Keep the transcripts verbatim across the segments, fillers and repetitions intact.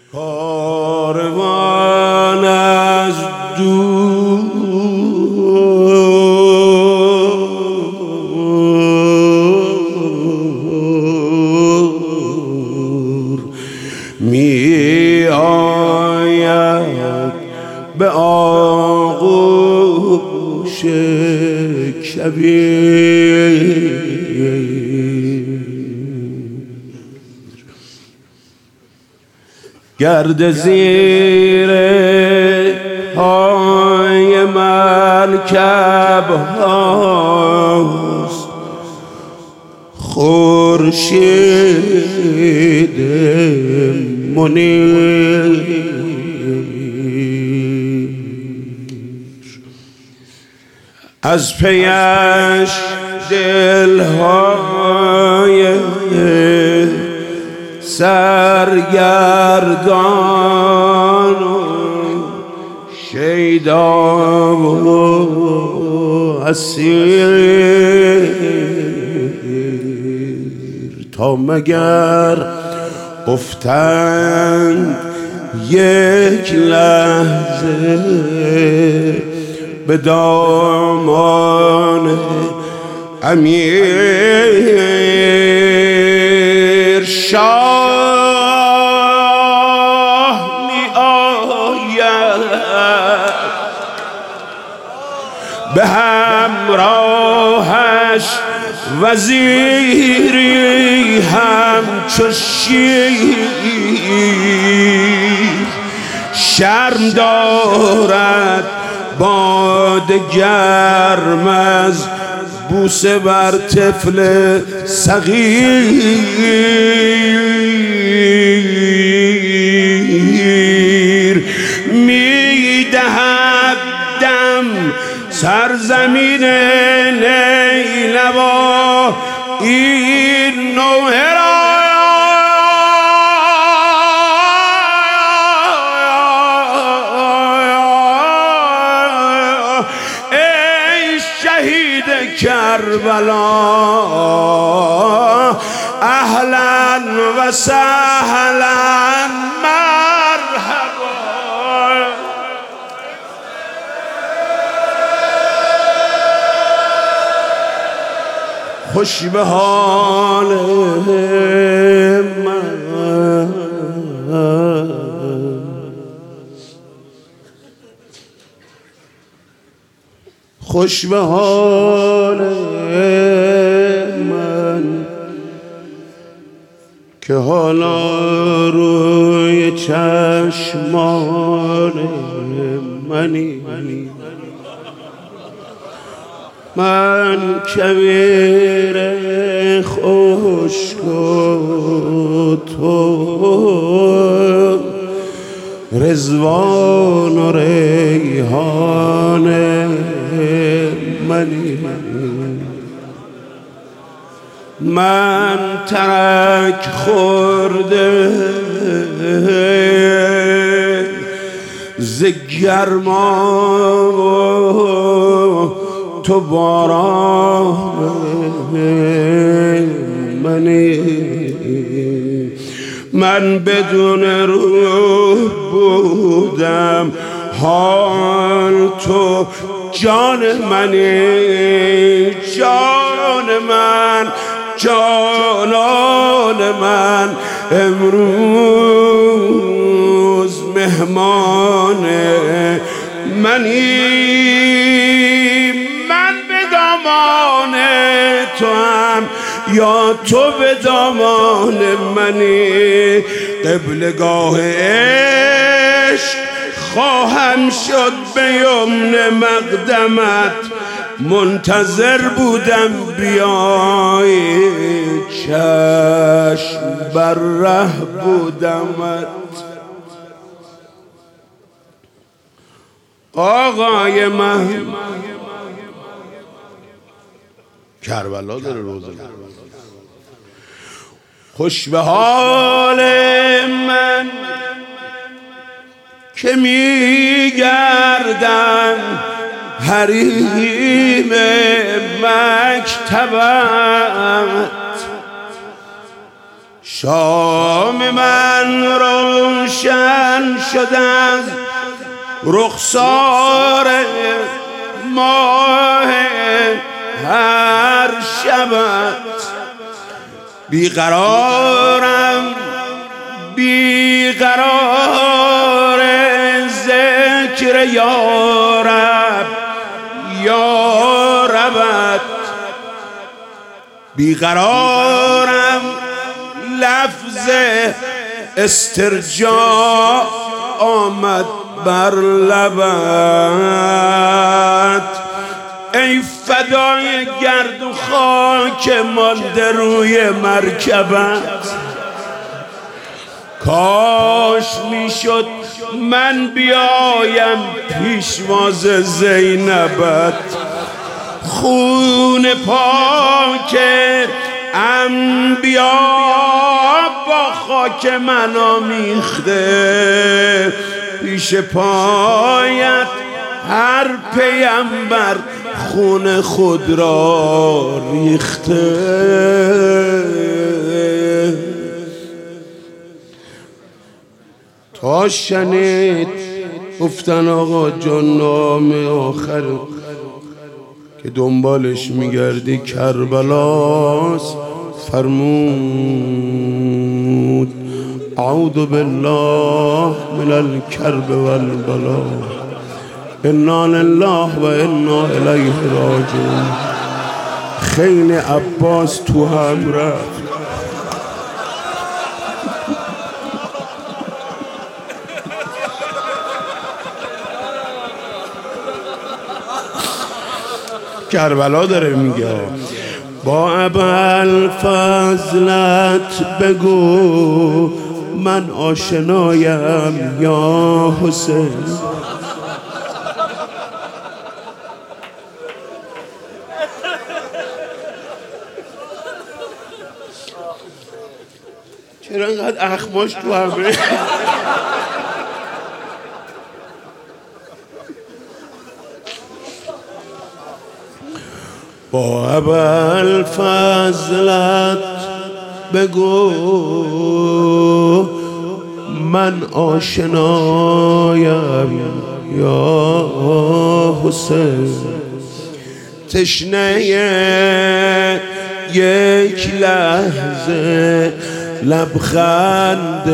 کاروان از دور می آید به آغوش کبیر، گرد زیر پای مرکب هاست، خورشید منیر از پیش دلهای سرگردان و شیدا و اسیر، تا مگر افتند یک لحظه به دامان امیر، شاه می آید به همراهش وزیری همچو شیر، شرم دارد باد گرم از بوسه بر طفل صغیر، میدهد دم سرزمین نیلوا این نوحه را، کربلا اهلا و سهلا مرحبا. خوش به حال من، خوش به حال من که حالا روی چشمان منی، من کویر خشک و تو رضوان و ریحان منی، من ترک خورده ز گرما و تو باران منی، من بدون روح بودم حال تو جان منی، جان من جانان من امروز مهمان منی، من به دامان تو هم یا تو به دامان منی، قبلگاه عشق خواهم شد به یمن مقدمت، منتظر بودم بیای چشم بر ره بودمت. آقای من کربلا داره روزه، خوش به حال من که میگردم حریم مکتبت، شام من روشن شد از رخسار ماه هر شبت بیقرارم بیقرار ذکر یارب یاربت بیقرارم لفظ استرجاع آمد بر لبت ای فدای گرد و خاک مانده روی مرکبت کاش میشد من بیایم پیشواز زینبت خون پاک انبیا با خاک من آمیخته پیش پایت هر پیمبر خون خود را ریخته تا شنید گفتن آقا جان نام آخر که دنبالش میگردی کربلاست فرمود اعوذ بالله من الکرب والبلا انا لله و انا الیه راجعون خیل عباس تو هم رفت کربلا داره میگه با ابوالفضلت بگو من آشنایم یا حسین چرا اینقدر اخماش تو همه با ابوالفضلت بگو من آشنایم یا حسین تشنه یک لحظه لبخند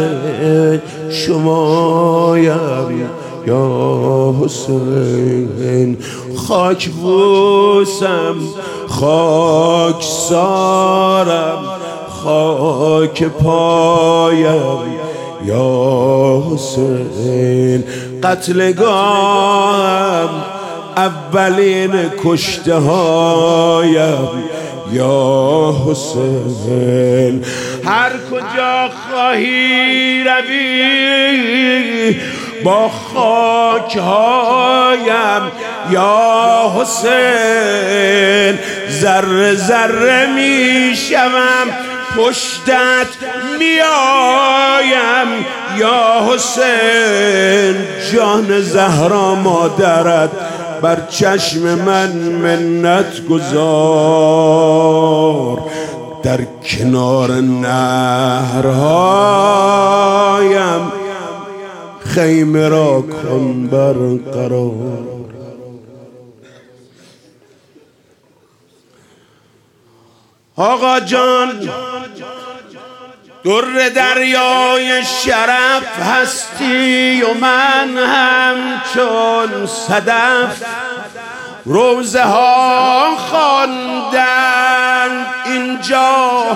شمایم یا حسین خاک بوسم خاک سارم خاک پایم یا حسین قتلگاهم اولین کشته هایم یا حسین هر کجا خواهی روی با خاک هایم یا حسین ذره ذره می شوم پشتت میایم یا حسین جان زهرا مادرت بر چشم من منت گذار در کنار نهرهایم خیمه را کن برقرار آقا جان در دریای شرف هستی و من همچون صدف روزه ها خواندند اینجا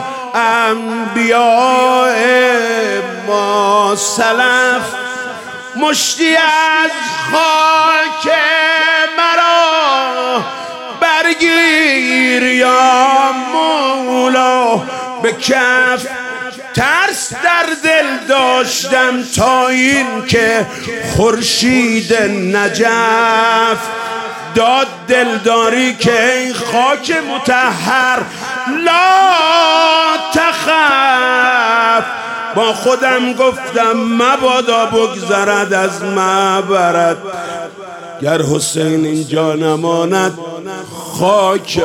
انبیاء ما سلف مشتی از خاک مرا برگیر یا مولا به کف ترس در دل داشتم تا این که خورشید نجف داد دلداری که این خاک مطهر لا تخف با خودم گفتم مبادا بگذرد از معبرت گر حسین اینجا نماند خاک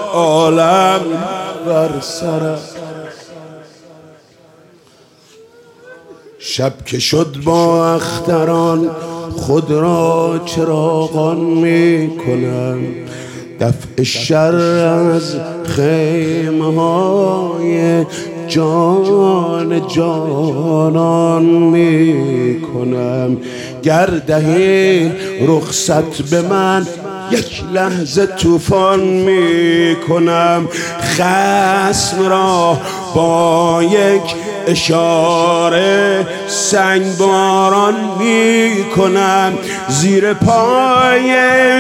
عالم بر سرت شب که شد با اختران خود را چراغان می کنم، دفع شر از خیمه های جان جانان می کنم. گردهی رخصت به من یک لحظه طوفان می کنم، خصم را با یک اشاره سنگ باران می کنم، زیر پای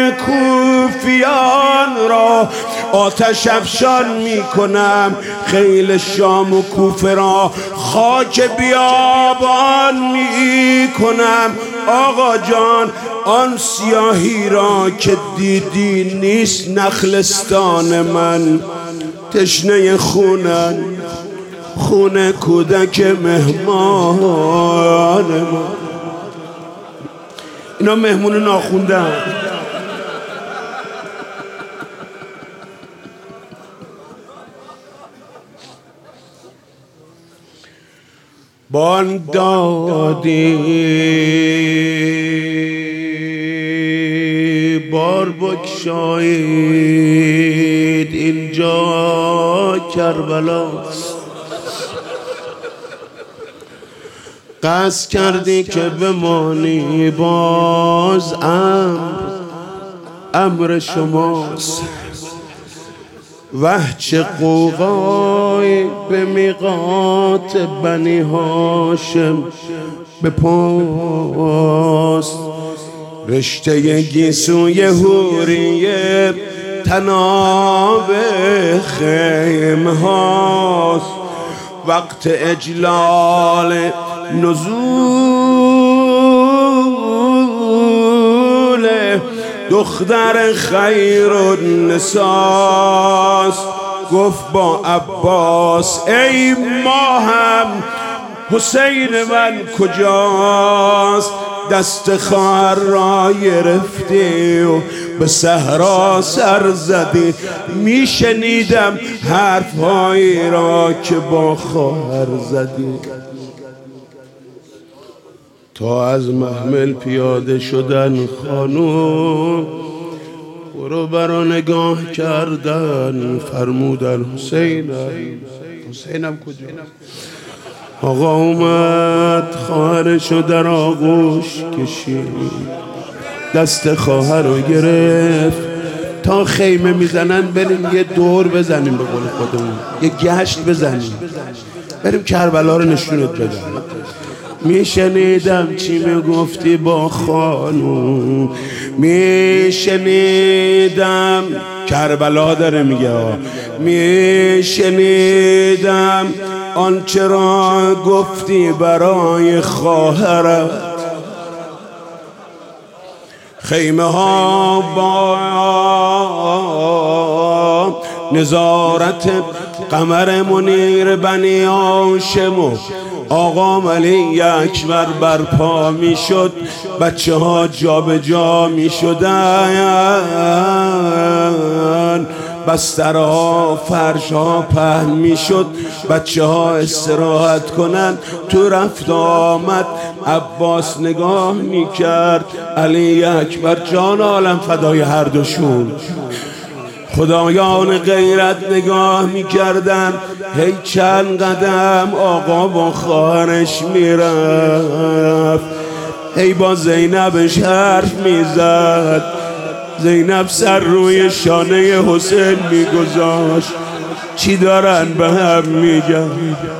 کوفیان را آتش افشان می کنم، خیل شام و کوفه را خاک بیابان می کنم. آقا جان آن سیاهی را که دیدی نیست نخلستان من، تشنه خونن، خون کودک مهمان من. اینا مهمون ناخوندن. بانگ دادی بار بگشایید، اینجا کربلاست. قصد کردی که بمانی، باز امر امر شماست. وه چه قوقای به میقات بنی هاشم به پاست، رشته گیسوی حوریه تناب خیمه هاست. وقت اجلال نزول دختر خیر النساس، گفت با عباس ای ماهم حسین من کجاست؟ دست خواهر را گرفتی و به صحرا سر زدی، میشنیدم حرفهایی را که با خواهر زدی. تا از محمل پیاده شدن خانوم، برو برا نگاه کردن، فرمودن حسینم. حسینم کجا؟ آقا اومد خواهرشو در آغوش کشید، دست خواهر رو گرفت. تا خیمه میزنن بریم یه دور بزنیم، به قول خودمون یه گشت بزنیم، بریم کربلا رو نشونت بدم. میشنیدم چی میگفتی با خانوم، میشنیدم کربلا داره میگه، میشنیدم آنچه را گفتی برای خواهرم. خیمه ها با نظارت قمر منیر بنی هاشم و آقا علی اکبر برپا می شد، بچه ها جا به جا می شدن، بسترها فرشها پهن می شد، بچه ها استراحت کنند. تو رفت آمد عباس نگاه می کرد، علی اکبر جان عالم فدای هر دوشون. خدایان غیرت نگاه میکردن، هی چند قدم آقا با خواهرش میرفت، هی با زینبش حرف میزد. زینب سر روی شانه حسین میگذاشت، چی دارن به هم میگن؟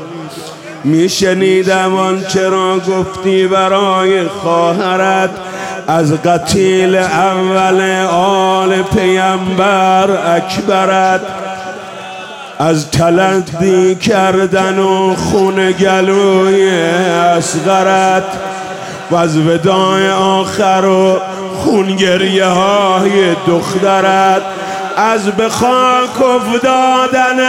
میشنیدم آنچه را گفتی برای خواهرت، از قتیل اول آل پیامبر اکبرت، از تلقی کردن و خون گلوی اصغرت، و از وداع آخر و خونگریه های دخترت، از به خاک افتادن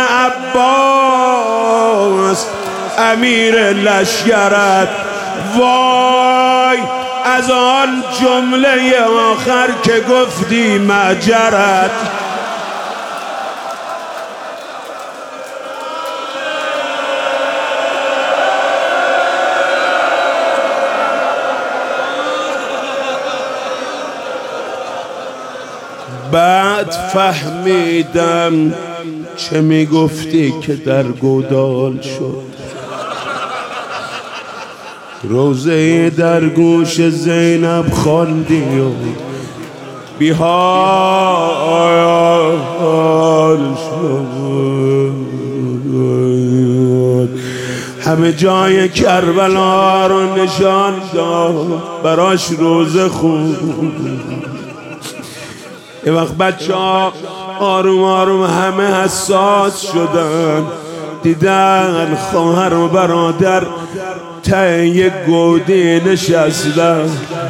عباس امیر لشکرت. وای از آن جمله آخر که گفتی معجرت. بعد فهمیدم چه میگفتی که در گودال شد. روزه در گوش زینب خواندی و بیحال شد. همه جای کربلا رو نشان داد، براش روزه خون. یه وقت بچه ها آروم آروم همه حساس شدن، دیدن خواهر و برادر ته یک گودی نشستن.